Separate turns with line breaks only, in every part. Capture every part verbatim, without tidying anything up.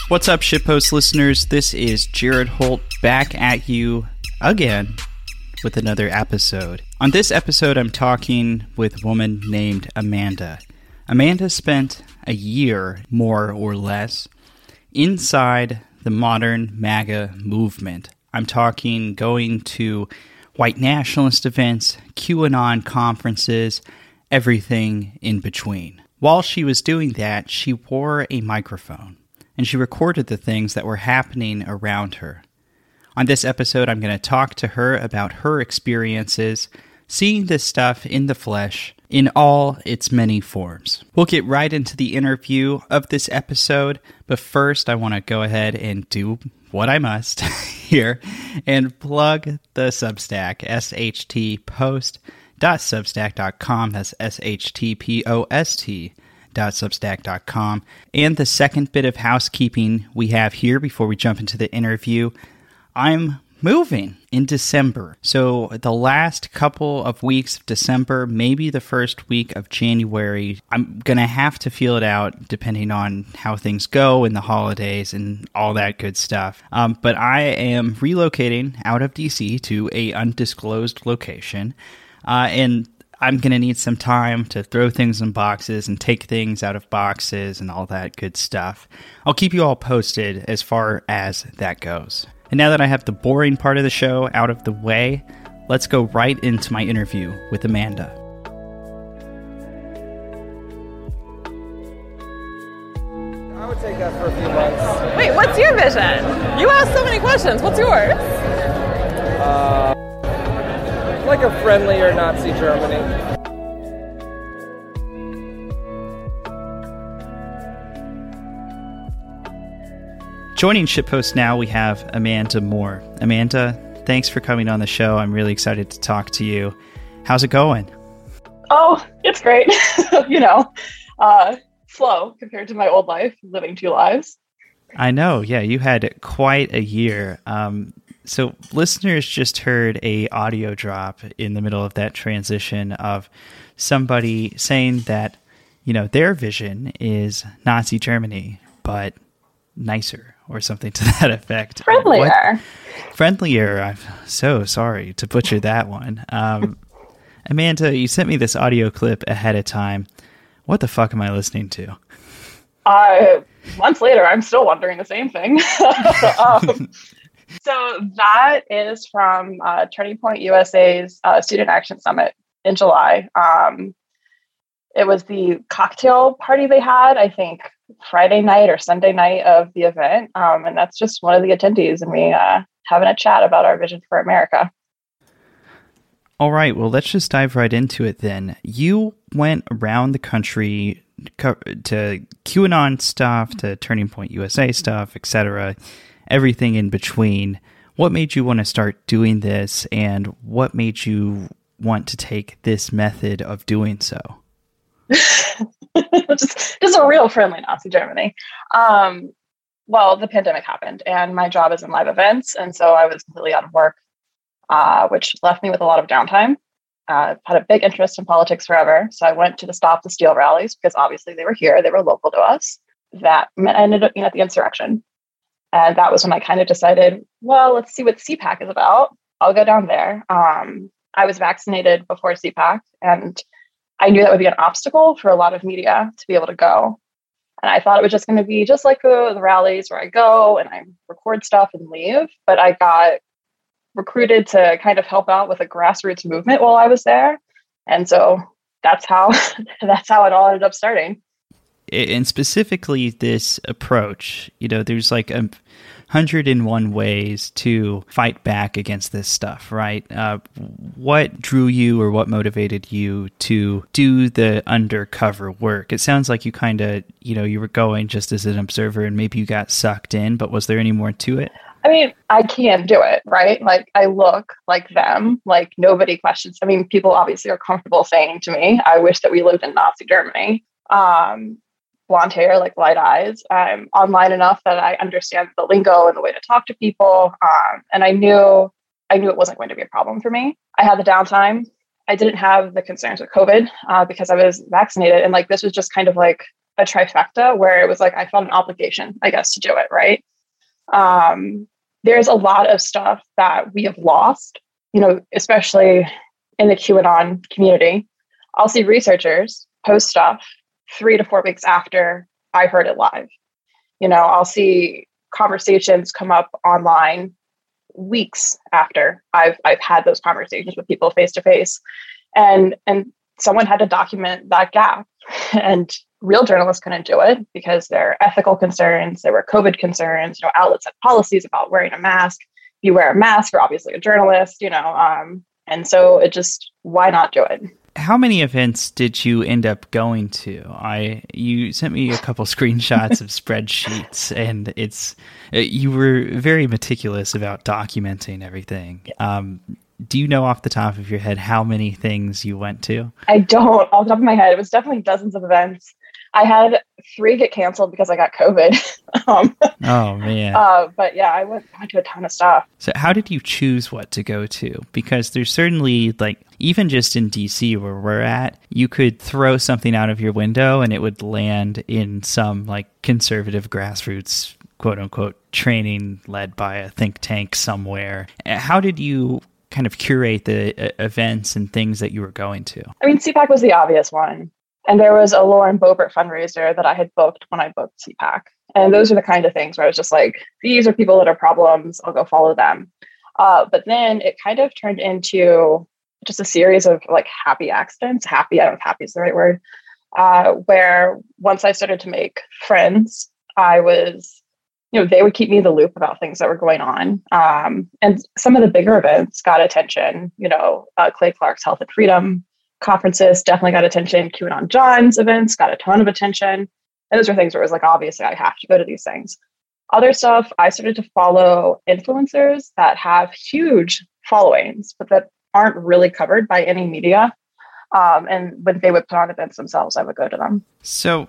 What's up, Shitpost listeners? This is Jared Holt back at you again with another episode. On this episode, I'm talking with a woman named Amanda. Amanda spent a year, more or less, inside the modern MAGA movement. I'm talking going to white nationalist events, QAnon conferences, everything in between. While she was doing that, she wore a microphone, and she recorded the things that were happening around her. On this episode, I'm going to talk to her about her experiences, seeing this stuff in the flesh, in all its many forms. We'll get right into the interview of this episode, but first I want to go ahead and do what I must here and plug the Substack, S H T post dot substack dot com. That's S H T P O S T dot substack dot com. And the second bit of housekeeping we have here before we jump into the interview, I'm moving in December. So the last couple of weeks of December, maybe the first week of January, I'm going to have to feel it out depending on how things go in the holidays and all that good stuff. Um, but I am relocating out of D C to a undisclosed location. Uh, and I'm going to need some time to throw things in boxes and take things out of boxes and all that good stuff. I'll keep you all posted as far as that goes. And now that I have the boring part of the show out of the way, let's go right into my interview with Amanda.
I would take that for a few months.
Wait, what's your vision? You asked so many questions. What's yours?
Uh, like a friendlier Nazi Germany.
Joining Shitpost now, we have Amanda Moore. Amanda, thanks for coming on the show. I'm really excited to talk to you. How's it going?
Oh, it's great. you know, uh, slow compared to my old life, living two lives.
I know. Yeah, you had quite a year. Um, so listeners just heard a audio drop in the middle of that transition of somebody saying that, you know, their vision is Nazi Germany, but nicer or something to that effect.
Friendlier.
What? Friendlier. I'm so sorry to butcher that one. Um, Amanda, you sent me this audio clip ahead of time. What the fuck am I listening to?
Uh, months later, I'm still wondering the same thing. um, so that is from uh, Turning Point U S A's uh, Student Action Summit in July. Um, it was the cocktail party they had, I think, Friday night or Sunday night of the event. Um, and that's just one of the attendees and me uh, having a chat about our vision for America.
All right. Well, let's just dive right into it then. You went around the country to QAnon stuff, to Turning Point U S A stuff, et cetera, everything in between. What made you want to start doing this, and what made you want to take this method of doing so?
just, just a real friendly Nazi Germany. Um, well, the pandemic happened and my job is in live events. And so I was completely out of work, uh, which left me with a lot of downtime. Uh, had a big interest in politics forever. So I went to the Stop the Steal rallies because obviously they were here. They were local to us. That meant I ended up being at the insurrection. And that was when I kind of decided, well, let's see what C PAC is about. I'll go down there. Um, I was vaccinated before C PAC, and I knew that would be an obstacle for a lot of media to be able to go. And I thought it was just going to be just like the, the rallies where I go and I record stuff and leave. But I got recruited to kind of help out with a grassroots movement while I was there. And so that's how that's how it all ended up starting.
And specifically this approach, you know, there's like a hundred and one ways to fight back against this stuff, right? Uh, what drew you or what motivated you to do the undercover work? It sounds like you kind of, you know, you were going just as an observer and maybe you got sucked in, but was there any more to it?
I mean, I can do it, right? Like, I look like them, like nobody questions. I mean, people obviously are comfortable saying to me, I wish that we lived in Nazi Germany. Um, blonde hair, like light eyes. I'm online enough that I understand the lingo and the way to talk to people. Um, and I knew, I knew it wasn't going to be a problem for me. I had the downtime. I didn't have the concerns with COVID uh, because I was vaccinated. And like, this was just kind of like a trifecta where it was like I felt an obligation, I guess, to do it, right? Um, there's a lot of stuff that we have lost, you know, especially in the QAnon community. I'll see researchers post stuff three to four weeks after I heard it live. You know, I'll see conversations come up online weeks after I've I've had those conversations with people face to face, and and someone had to document that gap, and real journalists couldn't do it because there are ethical concerns, there were COVID concerns. You know, outlets had policies about wearing a mask. If you wear a mask, you're obviously a journalist. You know, um, and so it just why not do it?
How many events did you end up going to? I you sent me a couple screenshots of spreadsheets, and it's you were very meticulous about documenting everything. Um, do you know off the top of your head how many things you went to?
I don't. Off the top of my head, it was definitely dozens of events. I had three get canceled because I got COVID. um,
oh, man.
Uh, but yeah, I went, I went to a ton of stuff.
So how did you choose what to go to? Because there's certainly, like, even just in D C where we're at, you could throw something out of your window and it would land in some, like, conservative grassroots, quote unquote, training led by a think tank somewhere. How did you kind of curate the uh, events and things that you were going to?
I mean, C PAC was the obvious one. And there was a Lauren Boebert fundraiser that I had booked when I booked C PAC. And those are the kind of things where I was just like, these are people that are problems. I'll go follow them. Uh, but then it kind of turned into just a series of like happy accidents. Happy, I don't know if happy is the right word. Uh, where once I started to make friends, I was, you know, they would keep me in the loop about things that were going on. Um, and some of the bigger events got attention, you know, uh, Clay Clark's Health and Freedom conferences definitely got attention. QAnon John's events got a ton of attention. And those are things where it was like, obviously, I have to go to these things. Other stuff, I started to follow influencers that have huge followings, but that aren't really covered by any media. Um, and when they would put on events themselves, I would go to them.
So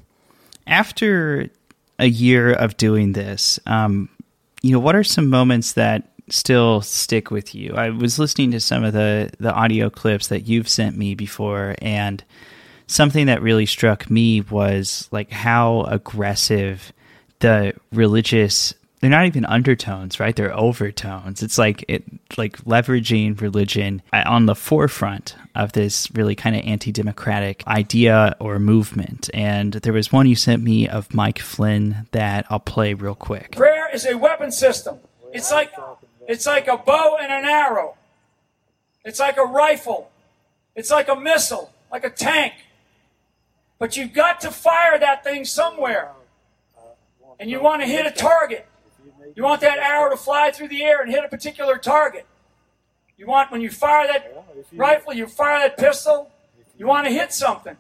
after a year of doing this, um, you know, what are some moments that still stick with you? I was listening to some of the, the audio clips that you've sent me before, and something that really struck me was like how aggressive the religious, they're not even undertones, right? They're overtones. It's like it like leveraging religion on the forefront of this really kind of anti-democratic idea or movement. And there was one you sent me of Mike Flynn that I'll play real quick.
Prayer is a weapon system. It's like It's like a bow and an arrow. It's like a rifle. It's like a missile, like a tank. But you've got to fire that thing somewhere. And you want to hit a target. You want that arrow to fly through the air and hit a particular target. You want, when you fire that rifle, you fire that pistol, you want to hit something.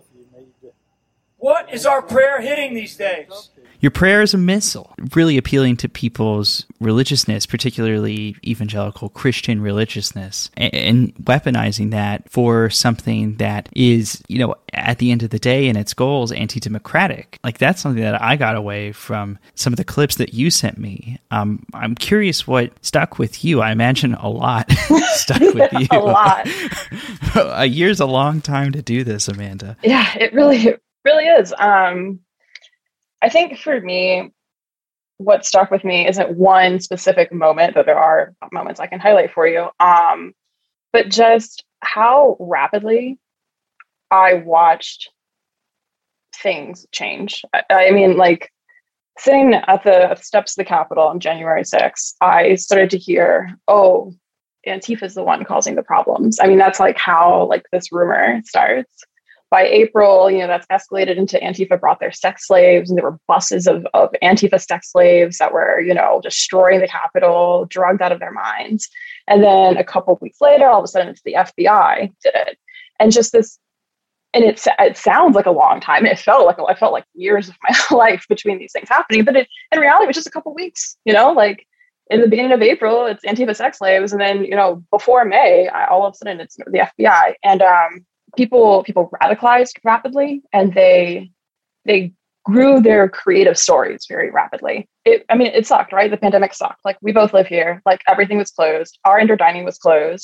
What is our prayer hitting these days?
Your prayer is a missile, really appealing to people's religiousness, particularly evangelical Christian religiousness, and, and weaponizing that for something that is, you know, at the end of the day and its goals, anti-democratic. Like, that's something that I got away from some of the clips that you sent me. Um, I'm curious what stuck with you. I imagine a lot stuck with you.
A lot.
A year's a long time to do this, Amanda.
Yeah, it really, it really is. Um, I think for me, what stuck with me isn't one specific moment, though there are moments I can highlight for you, um, but just how rapidly I watched things change. I, I mean, like, sitting at the steps of the Capitol on January sixth, I started to hear, oh, Antifa is the one causing the problems. I mean, that's like how like this rumor starts. By April, you know, that's escalated into Antifa brought their sex slaves, and there were buses of, of Antifa sex slaves that were, you know, destroying the Capitol, drugged out of their minds. And then a couple of weeks later, all of a sudden, it's the F B I did it. And just this, and it, it sounds like a long time. It felt like, I felt like years of my life between these things happening. But it, in reality, it was just a couple of weeks, you know, like in the beginning of April, it's Antifa sex slaves. And then, you know, before May, I, all of a sudden, it's the F B I. And, um, People people radicalized rapidly, and they they grew their creative stories very rapidly. It, I mean, it sucked, right? The pandemic sucked. Like, we both live here. Like, everything was closed. Our indoor dining was closed.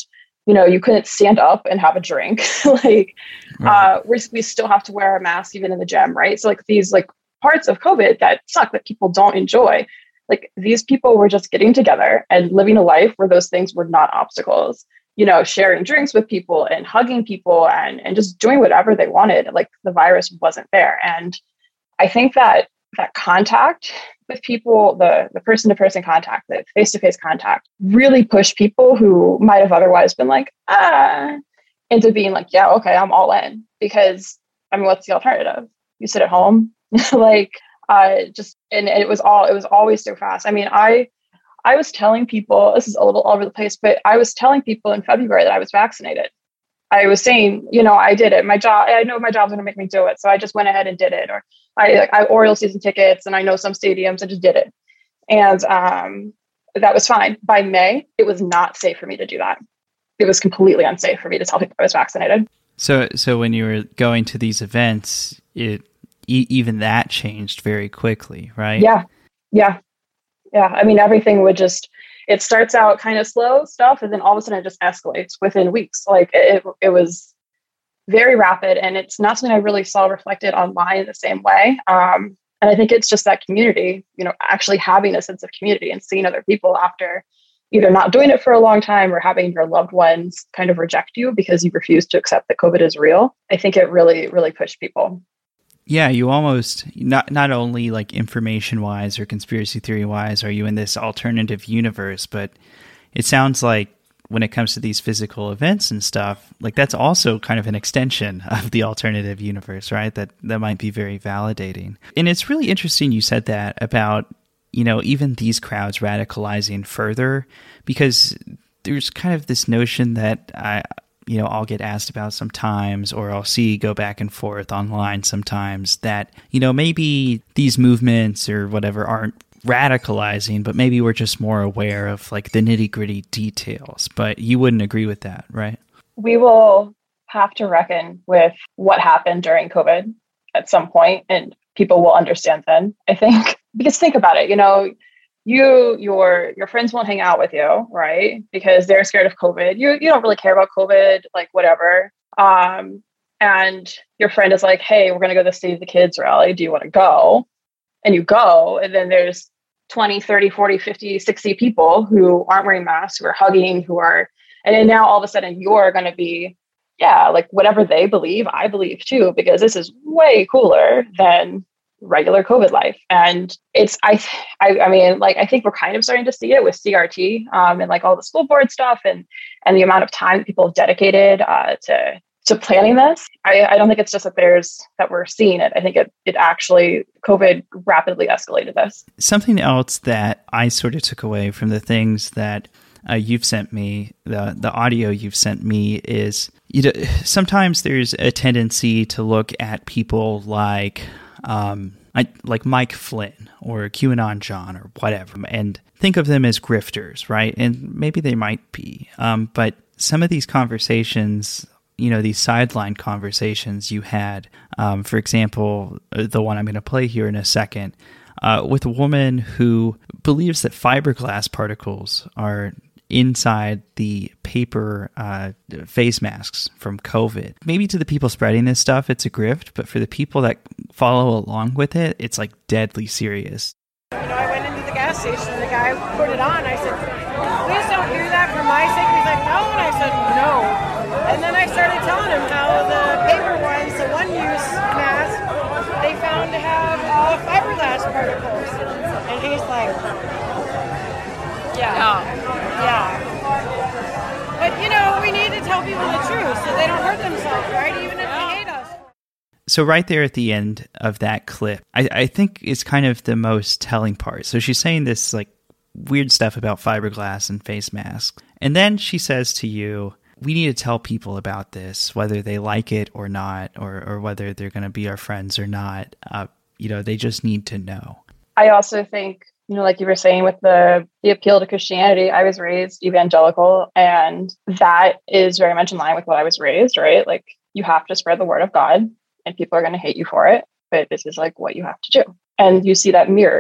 you know, you couldn't stand up and have a drink. like, right. uh, we we still have to wear a mask even in the gym, right? So like these like parts of COVID that suck that people don't enjoy. Like these people were just getting together and living a life where those things were not obstacles. You know, sharing drinks with people and hugging people and and just doing whatever they wanted. Like the virus wasn't there, and I think that that contact with people, the the person-to-person contact, the face-to-face contact, really pushed people who might have otherwise been like, ah, into being like, yeah, okay, I'm all in. Because, I mean, what's the alternative? You sit at home? like, uh, just, and it was all, it was always so fast. I mean, I, I was telling people, this is a little all over the place, but I was telling people in February that I was vaccinated. I was saying, you know, I did it. My job, I know my job's going to make me do it. So I just went ahead and did it. Or I, like, I have Orioles season tickets and I know some stadiums and just did it. And um, that was fine. By May, it was not safe for me to do that. It was completely unsafe for me to tell people I was vaccinated.
So, so when you were going to these events, it e- even that changed very quickly, right?
Yeah. Yeah. Yeah. I mean, everything would just, it starts out kind of slow stuff, and then all of a sudden it just escalates within weeks. Like it, it was very rapid, and it's not something I really saw reflected online in the same way. Um, and I think it's just that community, you know, actually having a sense of community and seeing other people after either not doing it for a long time or having your loved ones kind of reject you because you refuse to accept that COVID is real. I think it really, really pushed people.
Yeah, you almost, not not only like information-wise or conspiracy theory-wise are you in this alternative universe, but it sounds like when it comes to these physical events and stuff, like that's also kind of an extension of the alternative universe, right? That that might be very validating. And it's really interesting you said that about, you know, even these crowds radicalizing further, because there's kind of this notion that I... you know, I'll get asked about sometimes, or I'll see go back and forth online sometimes that, you know, maybe these movements or whatever aren't radicalizing, but maybe we're just more aware of like the nitty gritty details. But you wouldn't agree with that, right?
We will have to reckon with what happened during COVID at some point, and people will understand then, I think. Because think about it, you know, You, your, your friends won't hang out with you, right? Because they're scared of COVID. You, you don't really care about COVID, like whatever. Um, and your friend is like, hey, we're going to go to the Save the Kids rally. Do you want to go? And you go, and then there's twenty, thirty, forty, fifty, sixty people who aren't wearing masks, who are hugging, who are, and then now all of a sudden you're going to be, yeah, like whatever they believe, I believe too, because this is way cooler than regular COVID life. And it's, I, I, I mean, like, I think we're kind of starting to see it with C R T um, and like all the school board stuff and, and the amount of time that people have dedicated uh, to, to planning this. I, I don't think it's just that there's, that we're seeing it. I think it, it actually, COVID rapidly escalated this.
Something else that I sort of took away from the things that uh, you've sent me, the, the audio you've sent me is, you know, sometimes there's a tendency to look at people like, Um, I, like Mike Flynn or QAnon John or whatever, and think of them as grifters, right? And maybe they might be. Um, but some of these conversations, you know, these sideline conversations you had, um, for example, the one I'm going to play here in a second, uh, with a woman who believes that fiberglass particles are inside the paper uh, face masks from COVID. Maybe to the people spreading this stuff, it's a grift, but for the people that follow along with it, it's like deadly serious.
You know, I went into the gas station and the guy put it on. I said, please don't do that for my sake. He's like, no. And I said, no. And then I started telling him how the paper ones, the one-use mask, they found to have uh, fiberglass particles. And he's like, yeah. Oh. Yeah. But, you know, we need to tell people the truth so they don't hurt themselves, right? Even if they hate us.
So right there at the end of that clip, I, I think is kind of the most telling part. So she's saying this like weird stuff about fiberglass and face masks. And then she says to you, we need to tell people about this, whether they like it or not, or, or whether they're going to be our friends or not. Uh, you know, they just need to know.
I also think, you know, like you were saying with the, the appeal to Christianity, I was raised evangelical, and that is very much in line with what I was raised, right? Like, you have to spread the word of God, and people are going to hate you for it, but this is like what you have to do. And you see that mirrored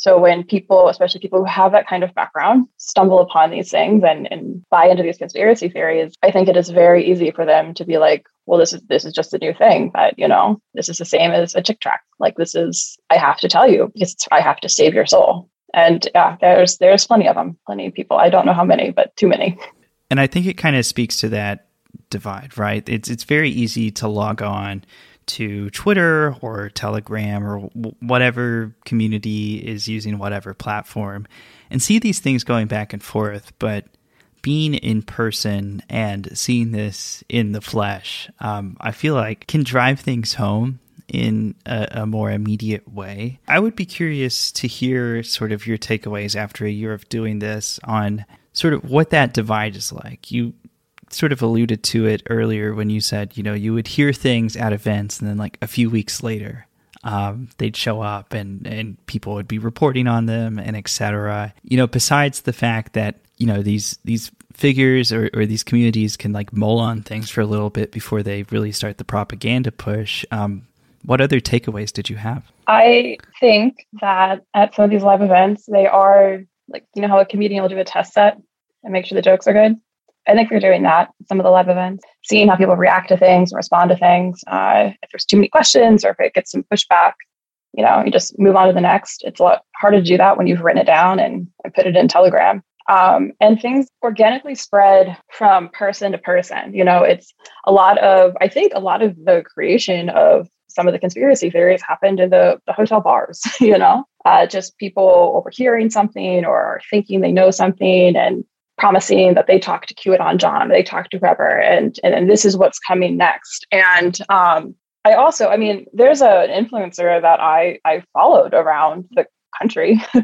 So when people, especially people who have that kind of background, stumble upon these things and, and buy into these conspiracy theories, I think it is very easy for them to be like, well, this is this is just a new thing that, you know, this is the same as a Chick tract. Like, this is, I have to tell you because it's, I have to save your soul. And yeah, there's there's plenty of them, plenty of people. I don't know how many, but too many.
And I think it kind of speaks to that divide, right? It's it's very easy to log on to Twitter or Telegram or whatever community is using whatever platform and see these things going back and forth. But being in person and seeing this in the flesh, um, I feel like can drive things home in a, a more immediate way. I would be curious to hear sort of your takeaways after a year of doing this on sort of what that divide is like. You sort of alluded to it earlier when you said, you know, you would hear things at events and then like a few weeks later, um, they'd show up and, and people would be reporting on them and et cetera. You know, besides the fact that, you know, these, these figures or, or these communities can like mull on things for a little bit before they really start the propaganda push. Um, what other takeaways did you have?
I think that at some of these live events, they are like, you know how a comedian will do a test set and make sure the jokes are good? I think we're doing that at some of the live events, seeing how people react to things, respond to things. Uh, if there's too many questions or if it gets some pushback, you know, you just move on to the next. It's a lot harder to do that when you've written it down and, and put it in Telegram. Um, and things organically spread from person to person. You know, it's a lot of, I think a lot of the creation of some of the conspiracy theories happened in the, the hotel bars, you know, uh, just people overhearing something or thinking they know something and promising that they talked to QAnon John, they talked to whoever, and, and and this is what's coming next. And um, I also, I mean, there's a, an influencer that I I followed around the country. uh,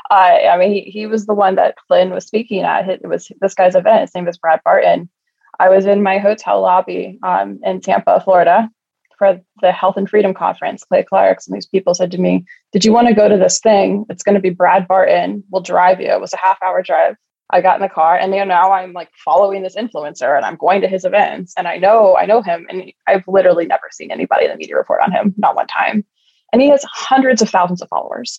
I mean, he, he was the one that Flynn was speaking at. It was this guy's event. His name was Brad Barton. I was in my hotel lobby um, in Tampa, Florida, for the Health and Freedom Conference. Clay Clarks and these people said to me, "Did you want to go to this thing? It's going to be Brad Barton. We'll drive you." It was a half hour drive. I got in the car and you know, now I'm like following this influencer and I'm going to his events and I know, I know him and I've literally never seen anybody in the media report on him, not one time. And he has hundreds of thousands of followers.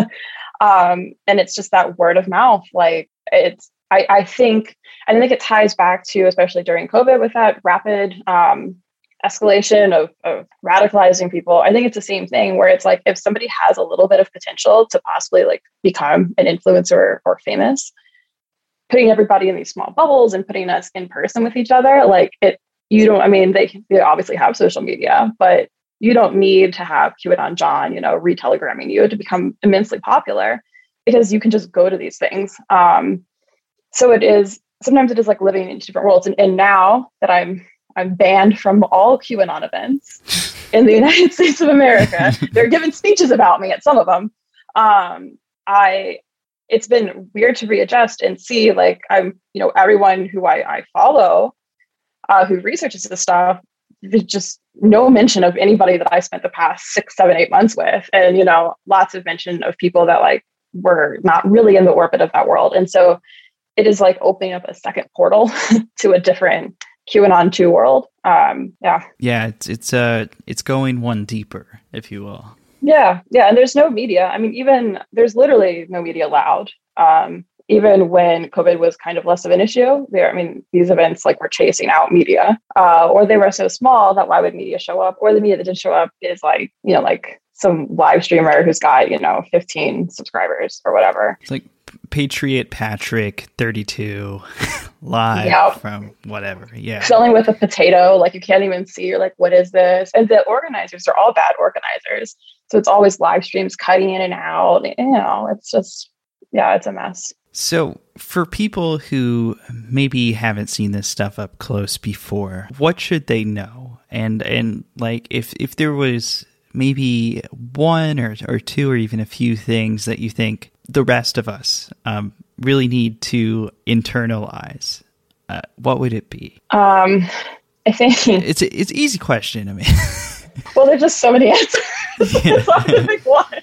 um, and it's just that word of mouth. Like it's, I, I think, I think it ties back to, especially during COVID with that rapid um, escalation of, of radicalizing people. I think it's the same thing where it's like, if somebody has a little bit of potential to possibly like become an influencer or famous, putting everybody in these small bubbles and putting us in person with each other, like it, you don't, I mean, they, they obviously have social media, but you don't need to have QAnon John, you know, re-telegramming you to become immensely popular because you can just go to these things. Um, so it is, sometimes it is like living in different worlds. And, and now that I'm, I'm banned from all QAnon events in the United States of America, they're giving speeches about me at some of them. Um, I, it's been weird to readjust and see like I'm, you know, everyone who I, I follow uh, who researches this stuff, there's just no mention of anybody that I spent the past six, seven, eight months with. And, you know, lots of mention of people that like were not really in the orbit of that world. And so it is like opening up a second portal to a different QAnon two world. Um, yeah.
Yeah. It's, it's, uh, it's going one deeper, if you will.
Yeah, yeah, and there's no media. I mean, even there's literally no media allowed. Um, even when COVID was kind of less of an issue, there. I mean, these events like were chasing out media, uh, or they were so small that why would media show up? Or the media that did show up is like, you know, like some live streamer who's got, you know, fifteen subscribers or whatever.
It's like Patriot Patrick thirty-two live
yep.
from whatever. Yeah.
Filling with a potato, like you can't even see. You're like, what is this? And the organizers are all bad organizers. So it's always live streams cutting in and out. You know, it's just, yeah, it's a mess.
So for people who maybe haven't seen this stuff up close before, what should they know? And, and like, if, if there was maybe one or, or two or even a few things that you think the rest of us um, really need to internalize, uh, what would it be? Um,
I think
it's a, it's an easy question. I mean,
well, there's just so many answers. It's hard to pick one.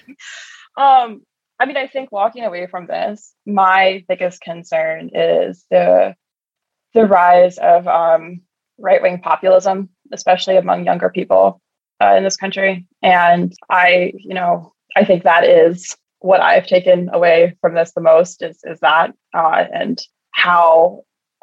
Um, I mean, I think walking away from this, my biggest concern is the the rise of um, right-wing populism, especially among younger people uh, in this country. And I, you know, I think that is what I've taken away from this the most is is that uh, and how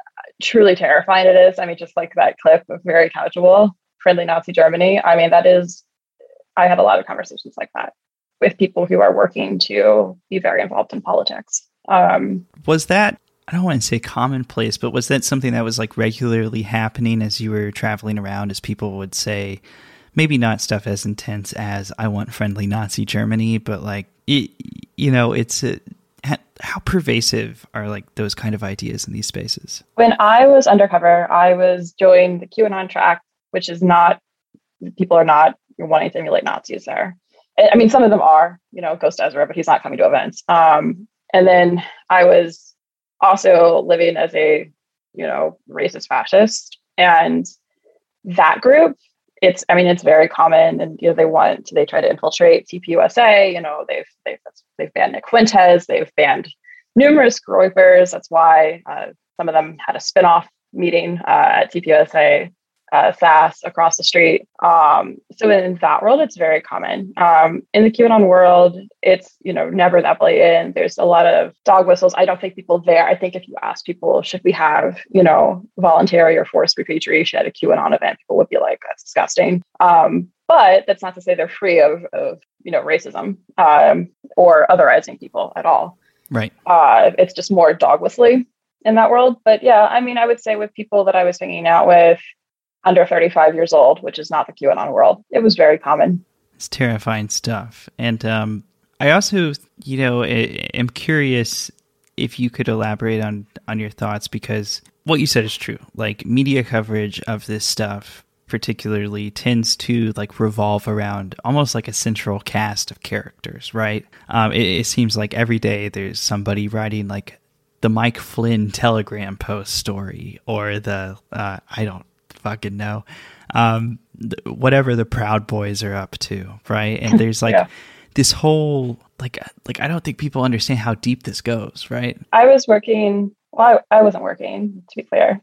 truly terrifying it is. I mean, just like that clip of Very Casual, Friendly Nazi Germany. I mean, that is, I had a lot of conversations like that with people who are working to be very involved in politics. Um,
was that, I don't want to say commonplace, but was that something that was like regularly happening as you were traveling around, as people would say, maybe not stuff as intense as I want friendly Nazi Germany, but like, it, you know, it's a, how pervasive are like those kind of ideas in these spaces?
When I was undercover, I was doing the QAnon track, which is not, people are not wanting to emulate Nazis there. I mean, some of them are, you know, Ghost Ezra, but he's not coming to events. Um, and then I was also living as a, you know, racist fascist. And that group, it's, I mean, it's very common, and, you know, they want, they try to infiltrate T P U S A, you know, they've, they've, they've banned Nick Fuentes, they've banned numerous groypers. That's why uh, some of them had a spinoff meeting uh, at T P U S A, uh, S A S across the street. Um, so in that world, it's very common. Um, in the QAnon world, it's, you know, never that blatant. There's a lot of dog whistles. I don't think people there, I think if you ask people, should we have, you know, voluntary or forced repatriation at a QAnon event, people would be like, that's disgusting. Um, but that's not to say they're free of, of you know, racism um, or otherizing people at all.
Right.
Uh, it's just more dog whistling in that world. But yeah, I mean, I would say with people that I was hanging out with under thirty-five years old, which is not the QAnon world, it was very common.
It's terrifying stuff. And um, I also, you know, I, am curious if you could elaborate on, on your thoughts, because what you said is true. Like, media coverage of this stuff particularly tends to like revolve around almost like a central cast of characters, right? Um, it, it seems like every day there's somebody writing like the Mike Flynn Telegram post story, or the, uh, I don't fucking know, um, th- whatever the Proud Boys are up to, right? And there's like yeah. this whole, like, like I don't think people understand how deep this goes, right?
I was working, well, I, I wasn't working, to be clear.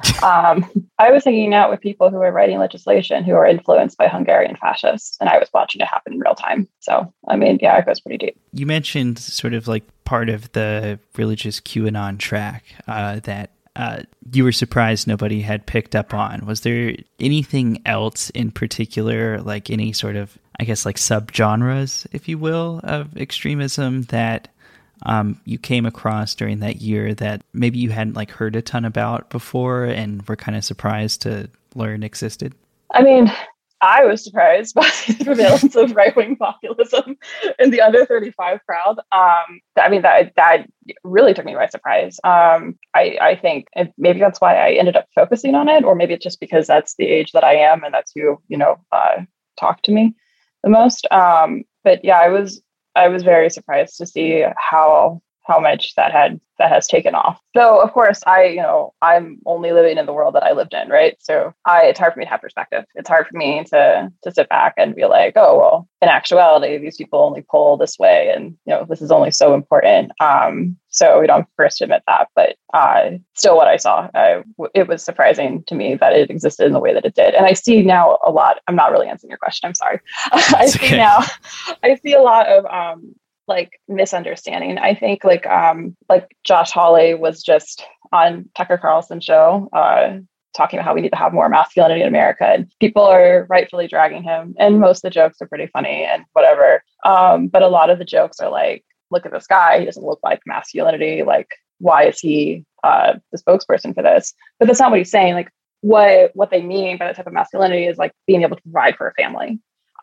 um, I was hanging out with people who were writing legislation who are influenced by Hungarian fascists, and I was watching it happen in real time. So, I mean, yeah, it goes pretty deep.
You mentioned sort of like part of the religious QAnon track uh, that uh, you were surprised nobody had picked up on. Was there anything else in particular, like any sort of, I guess, like subgenres, if you will, of extremism that Um, you came across during that year that maybe you hadn't like heard a ton about before and were kind of surprised to learn existed?
I mean, I was surprised by the prevalence of right-wing populism in the under thirty-five crowd. Um, I mean, that that really took me by surprise. Um, I, I think maybe that's why I ended up focusing on it, or maybe it's just because that's the age that I am and that's who, you know, uh, talked to me the most. Um, but yeah, I was I was very surprised to see how how much that had that has taken off. So of course, I you know I'm only living in the world that I lived in, right? So I it's hard for me to have perspective. It's hard for me to to sit back and be like, oh well, in actuality, these people only pull this way, and you know this is only so important. Um, so we don't first admit that, but uh, still, what I saw, I, it was surprising to me that it existed in the way that it did. And I see now a lot. I'm not really answering your question. I'm sorry. I see
okay.
now. I see a lot of. Um, like misunderstanding. I think like um like Josh Hawley was just on Tucker Carlson's show uh talking about how we need to have more masculinity in America, and people are rightfully dragging him, and most of the jokes are pretty funny and whatever, um but a lot of the jokes are like, look at this guy, he doesn't look like masculinity, like why is he uh the spokesperson for this? But that's not what he's saying. Like what what they mean by that type of masculinity is like being able to provide for a family.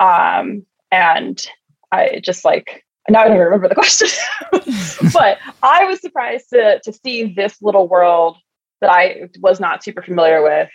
um and I just like Now I don't even remember the question, but I was surprised to to see this little world that I was not super familiar with,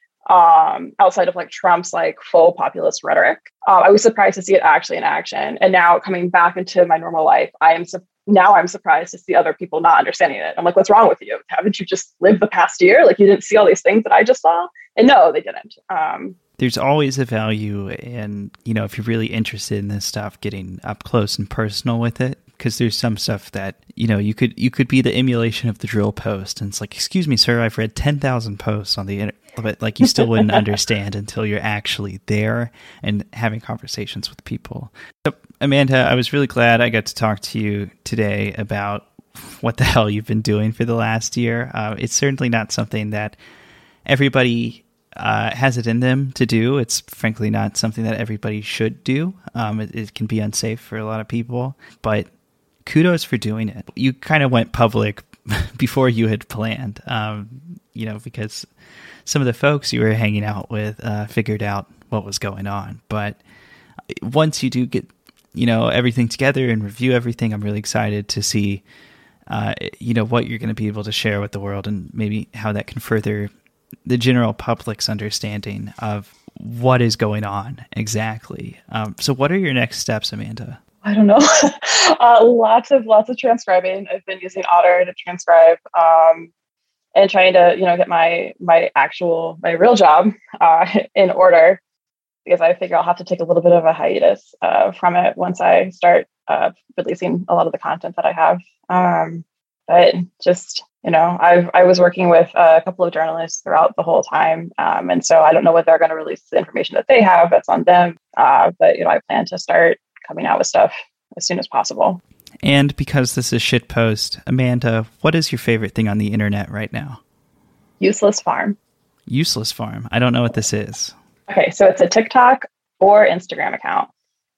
um, outside of like Trump's like full populist rhetoric. Uh, I was surprised to see it actually in action, and now coming back into my normal life, I am su- now I'm surprised to see other people not understanding it. I'm like, what's wrong with you? Haven't you just lived the past year? Like you didn't see all these things that I just saw? And no, they didn't. Um,
There's always a value in, you know, if you're really interested in this stuff, getting up close and personal with it, because there's some stuff that, you know, you could you could be the emulation of the drill post, and it's like, excuse me, sir, I've read ten thousand posts on the internet. but like you still wouldn't understand until you're actually there and having conversations with people. So, Amanda, I was really glad I got to talk to you today about what the hell you've been doing for the last year. Uh, it's certainly not something that everybody uh, has it in them to do. It's frankly not something that everybody should do. Um, it, it can be unsafe for a lot of people, but kudos for doing it. You kind of went public before you had planned, um, you know, because some of the folks you were hanging out with uh, figured out what was going on. But once you do get, you know, everything together and review everything, I'm really excited to see, uh, you know, what you're going to be able to share with the world and maybe how that can further the general public's understanding of what is going on exactly. Um, so what are your next steps, Amanda?
I don't know. uh, lots of lots of transcribing. I've been using Otter to transcribe um, and trying to, you know, get my my actual my real job uh, in order, because I figure I'll have to take a little bit of a hiatus uh, from it once I start uh, releasing a lot of the content that I have. Um, but just, you know, I've I was working with a couple of journalists throughout the whole time, um, and so I don't know what they're going to release the information that they have. That's on them. Uh, but you know, I plan to start coming out with stuff as soon as possible.
And because this is Shitpost, Amanda, what is your favorite thing on the internet right now?
Useless Farm.
Useless Farm. I don't know what this is.
Okay, so it's a TikTok or Instagram account.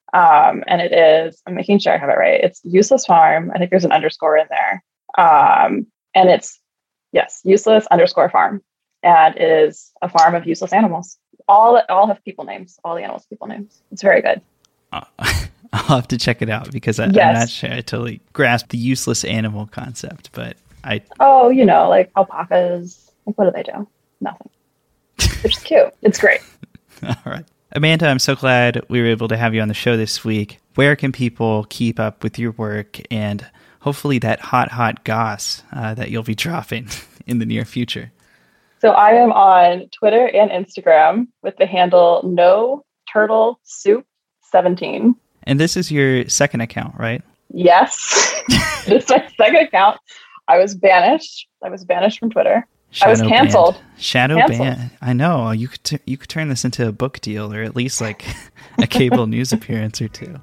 Um, and it is, I'm making sure I have it right. It's Useless Farm. I think there's an underscore in there. Um, and it's, yes, Useless underscore Farm. And it is a farm of useless animals. All, all have people names. All the animals have people names. It's very good.
Uh, I'll have to check it out because I,
yes.
I'm not sure I totally grasp the useless animal concept, but I...
Oh, you know, like alpacas. Like, what do they do? Nothing. They're just cute. It's great.
All right. Amanda, I'm so glad we were able to have you on the show this week. Where can people keep up with your work and hopefully that hot, hot goss uh, that you'll be dropping in the near future?
So I am on Twitter and Instagram with the handle No Turtle Soup seventeen.
And this is your second account, right?
Yes. This is my second account. I was banished. I was banished from Twitter. Shadow I was canceled.
Banned. Shadow
canceled.
ban. I know. You could t- you could turn this into a book deal or at least like a cable news appearance or two.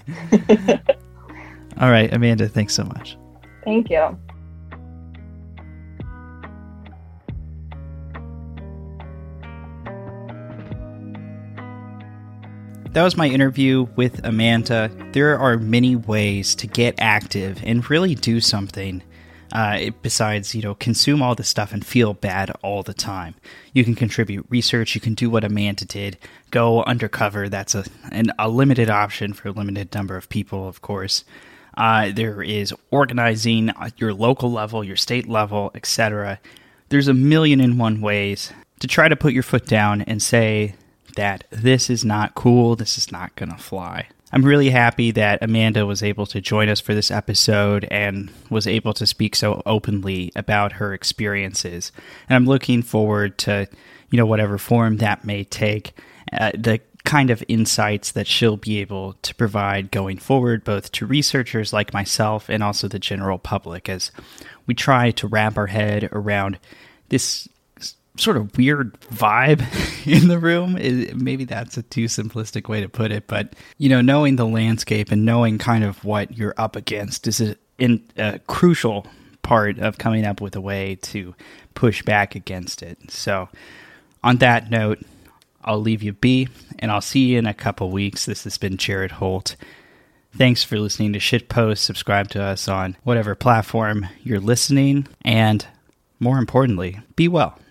All right, Amanda, thanks so much.
Thank you.
That was my interview with Amanda. There are many ways to get active and really do something uh, besides, you know, consume all this stuff and feel bad all the time. You can contribute research. You can do what Amanda did. Go undercover. That's a, an, a limited option for a limited number of people, of course. Uh, there is organizing at your local level, your state level, et cetera. There's a million and one ways to try to put your foot down and say that this is not cool, this is not gonna fly. I'm really happy that Amanda was able to join us for this episode and was able to speak so openly about her experiences. And I'm looking forward to, you know, whatever form that may take, uh, the kind of insights that she'll be able to provide going forward, both to researchers like myself and also the general public, as we try to wrap our head around this sort of weird vibe in the room. Maybe that's a too simplistic way to put it, but, you know, knowing the landscape and knowing kind of what you're up against is a, in, a crucial part of coming up with a way to push back against it. So on that note, I'll leave you be, and I'll see you in a couple weeks. This has been Jared Holt. Thanks for listening to Shitpost. Subscribe to us on whatever platform you're listening, and more importantly, be well.